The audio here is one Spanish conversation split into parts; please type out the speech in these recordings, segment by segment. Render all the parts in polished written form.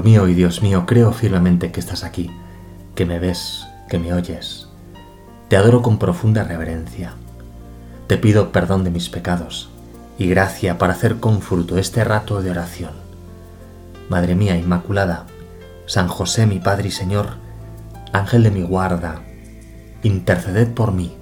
Señor mío y Dios mío, creo firmemente que estás aquí, que me ves, que me oyes. Te adoro con profunda reverencia. Te pido perdón de mis pecados y gracia para hacer con fruto este rato de oración. Madre mía Inmaculada, San José mi Padre y Señor, Ángel de mi guarda, interceded por mí.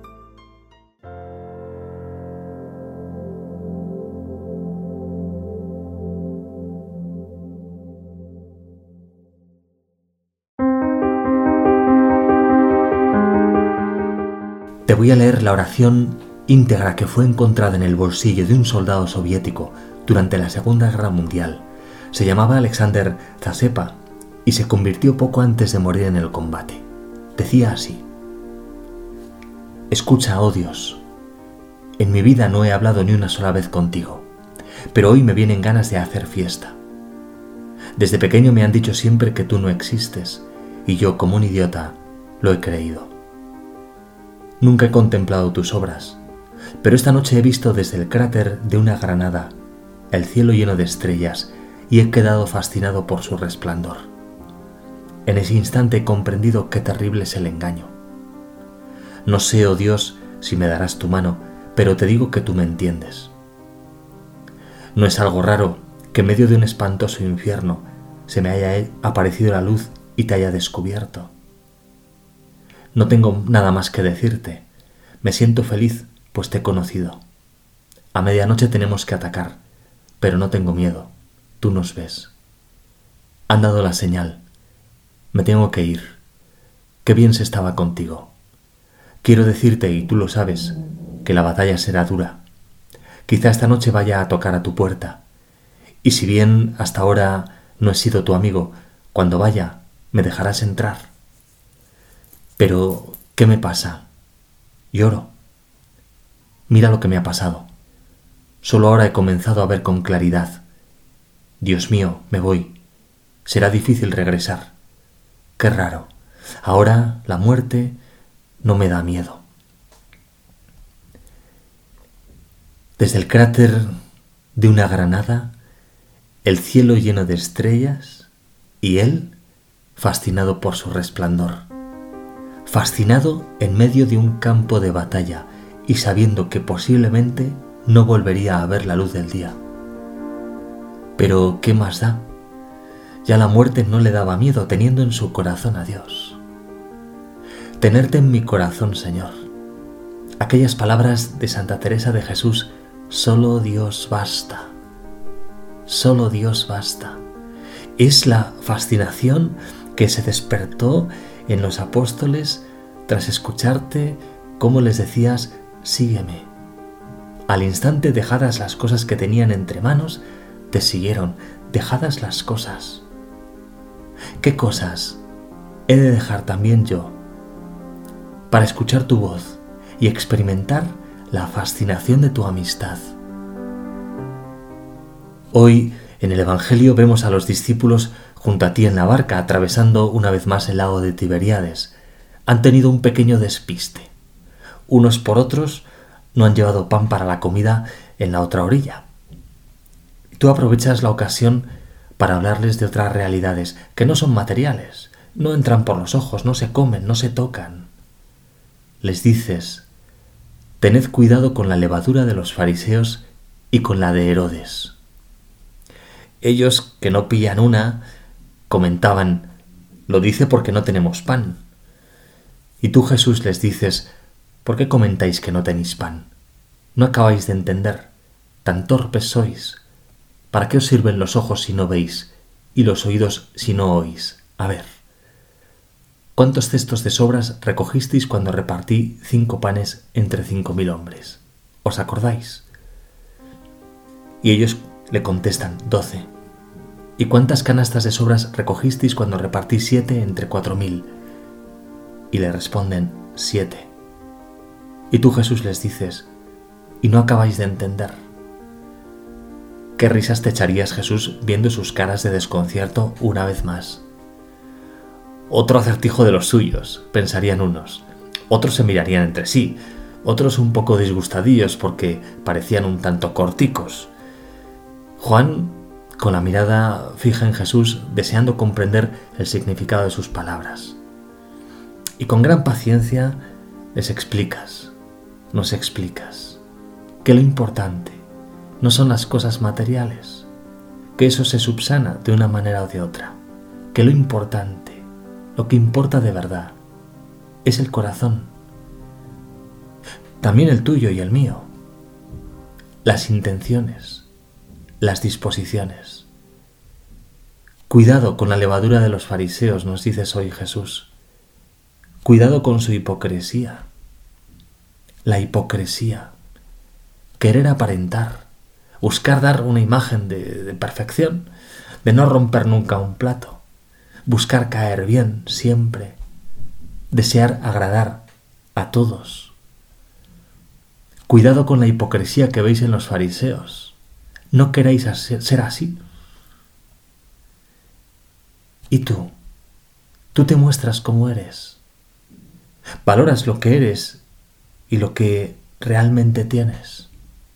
Te voy a leer la oración íntegra que fue encontrada en el bolsillo de un soldado soviético durante la Segunda Guerra Mundial. Se llamaba Alexander Zasepa y se convirtió poco antes de morir en el combate. Decía así: Escucha, oh Dios, en mi vida no he hablado ni una sola vez contigo, pero hoy me vienen ganas de hacer fiesta. Desde pequeño me han dicho siempre que tú no existes y yo, como un idiota, lo he creído. Nunca he contemplado tus obras, pero esta noche he visto desde el cráter de una granada el cielo lleno de estrellas y he quedado fascinado por su resplandor. En ese instante he comprendido qué terrible es el engaño. No sé, oh Dios, si me darás tu mano, pero te digo que tú me entiendes. No es algo raro que en medio de un espantoso infierno se me haya aparecido la luz y te haya descubierto. No tengo nada más que decirte. Me siento feliz, pues te he conocido. A medianoche tenemos que atacar, pero no tengo miedo. Tú nos ves. Han dado la señal. Me tengo que ir. Qué bien se estaba contigo. Quiero decirte, y tú lo sabes, que la batalla será dura. Quizá esta noche vaya a tocar a tu puerta. Y si bien hasta ahora no he sido tu amigo, cuando vaya, me dejarás entrar. Pero, ¿qué me pasa? Lloro. Mira lo que me ha pasado. Solo ahora he comenzado a ver con claridad. Dios mío, me voy. Será difícil regresar. Qué raro. Ahora la muerte no me da miedo. Desde el cráter de una granada, el cielo lleno de estrellas y él fascinado por su resplandor. Fascinado en medio de un campo de batalla y sabiendo que posiblemente no volvería a ver la luz del día. Pero, ¿qué más da? Ya la muerte no le daba miedo teniendo en su corazón a Dios. Tenerte en mi corazón, Señor. Aquellas palabras de Santa Teresa de Jesús: solo Dios basta. Solo Dios basta. Es la fascinación que se despertó en los apóstoles tras escucharte cómo les decías: sígueme. Al instante, dejadas las cosas que tenían entre manos, te siguieron, dejadas las cosas. ¿Qué cosas he de dejar también yo para escuchar tu voz y experimentar la fascinación de tu amistad? Hoy en el Evangelio vemos a los discípulos junto a ti en la barca, atravesando una vez más el lago de Tiberíades. Han tenido un pequeño despiste. Unos por otros no han llevado pan para la comida en la otra orilla. Tú aprovechas la ocasión para hablarles de otras realidades que no son materiales, no entran por los ojos, no se comen, no se tocan. Les dices: tened cuidado con la levadura de los fariseos y con la de Herodes. Ellos, que no pillan una, comentaban: lo dice porque no tenemos pan. Y tú, Jesús, les dices: ¿por qué comentáis que no tenéis pan? ¿No acabáis de entender? Tan torpes sois. ¿Para qué os sirven los ojos si no veis y los oídos si no oís? A ver, ¿cuántos cestos de sobras recogisteis cuando repartí 5 panes entre 5.000 hombres? ¿Os acordáis? Y ellos le contestan: 12. ¿Y cuántas canastas de sobras recogisteis cuando repartí 7 entre 4.000? Y le responden: 7. Y tú, Jesús, les dices: ¿y no acabáis de entender? ¿Qué risas te echarías, Jesús, viendo sus caras de desconcierto una vez más? Otro acertijo de los suyos, pensarían unos. Otros se mirarían entre sí, otros un poco disgustadillos porque parecían un tanto corticos. Juan con la mirada fija en Jesús, deseando comprender el significado de sus palabras. Y con gran paciencia nos explicas que lo importante no son las cosas materiales, que eso se subsana de una manera o de otra, que lo importante, lo que importa de verdad, es el corazón, también el tuyo y el mío, las intenciones, las disposiciones. Cuidado con la levadura de los fariseos, nos dices hoy Jesús. Cuidado con su hipocresía. La hipocresía. Querer aparentar. Buscar dar una imagen de perfección. De no romper nunca un plato. Buscar caer bien siempre. Desear agradar a todos. Cuidado con la hipocresía que veis en los fariseos. ¿No queréis ser así? ¿Y tú? ¿Tú te muestras como eres? ¿Valoras lo que eres y lo que realmente tienes?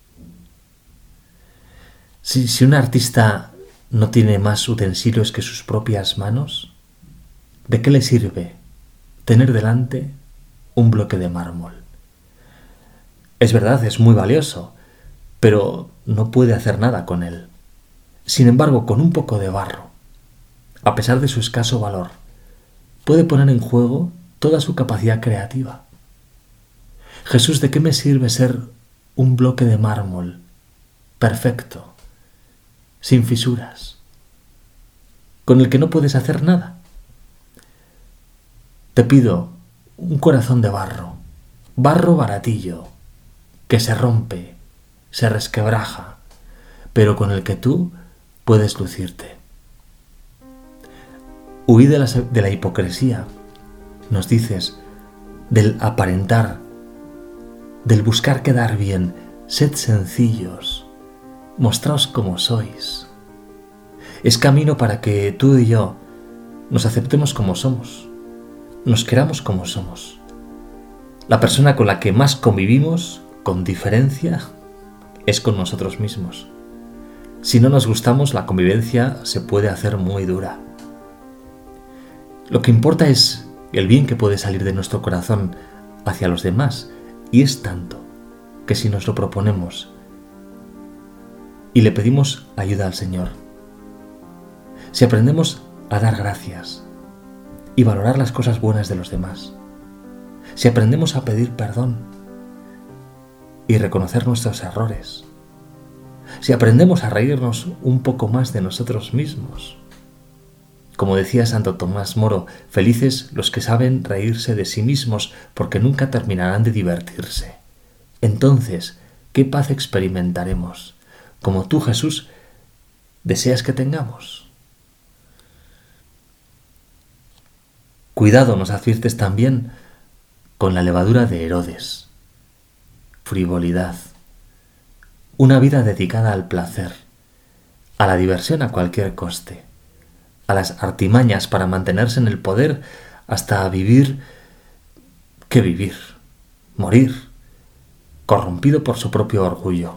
Si un artista no tiene más utensilios que sus propias manos, ¿de qué le sirve tener delante un bloque de mármol? Es verdad, es muy valioso, pero no puede hacer nada con él. Sin embargo, con un poco de barro, a pesar de su escaso valor, puede poner en juego toda su capacidad creativa. Jesús, ¿de qué me sirve ser un bloque de mármol perfecto, sin fisuras, con el que no puedes hacer nada? Te pido un corazón de barro baratillo, que se rompe, se resquebraja, pero con el que tú puedes lucirte. Huid de la hipocresía, nos dices, del aparentar, del buscar quedar bien. Sed sencillos, mostraos como sois. Es camino para que tú y yo nos aceptemos como somos, nos queramos como somos. La persona con la que más convivimos, con diferencia, es con nosotros mismos. Si no nos gustamos, la convivencia se puede hacer muy dura. Lo que importa es el bien que puede salir de nuestro corazón hacia los demás, y es tanto que si nos lo proponemos y le pedimos ayuda al Señor, si aprendemos a dar gracias y valorar las cosas buenas de los demás, si aprendemos a pedir perdón y reconocer nuestros errores, si aprendemos a reírnos un poco más de nosotros mismos. Como decía Santo Tomás Moro, felices los que saben reírse de sí mismos, porque nunca terminarán de divertirse. Entonces, ¿qué paz experimentaremos? Como tú, Jesús, deseas que tengamos. Cuidado, nos adviertes también, con la levadura de Herodes. Frivolidad. Una vida dedicada al placer, a la diversión a cualquier coste, a las artimañas para mantenerse en el poder, hasta vivir, morir, corrompido por su propio orgullo.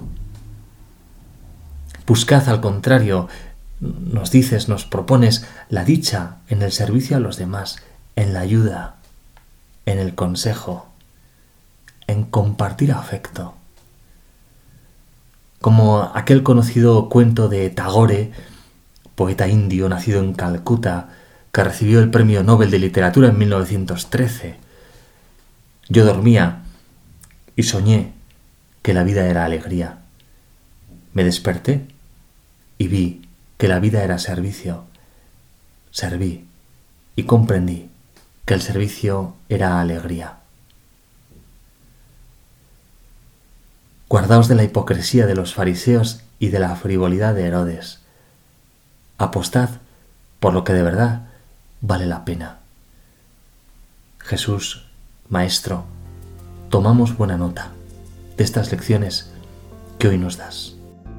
Buscad, al contrario, nos dices, nos propones la dicha en el servicio a los demás, en la ayuda, en el consejo, en compartir afecto. Como aquel conocido cuento de Tagore, poeta indio nacido en Calcuta, que recibió el Premio Nobel de Literatura en 1913. Yo dormía y soñé que la vida era alegría. Me desperté y vi que la vida era servicio. Serví y comprendí que el servicio era alegría. Guardaos de la hipocresía de los fariseos y de la frivolidad de Herodes. Apostad por lo que de verdad vale la pena. Jesús, Maestro, tomamos buena nota de estas lecciones que hoy nos das.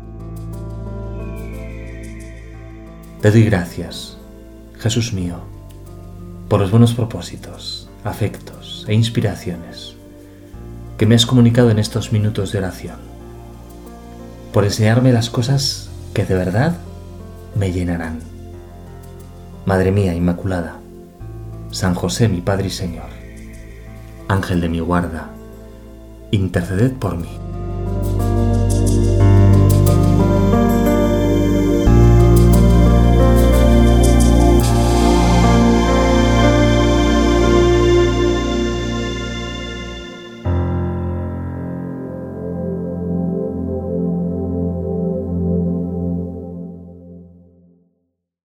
Te doy gracias, Jesús mío, por los buenos propósitos, afectos e inspiraciones que me has comunicado en estos minutos de oración, por enseñarme las cosas que de verdad me llenarán. Madre mía Inmaculada, San José mi Padre y Señor, Ángel de mi guarda, interceded por mí.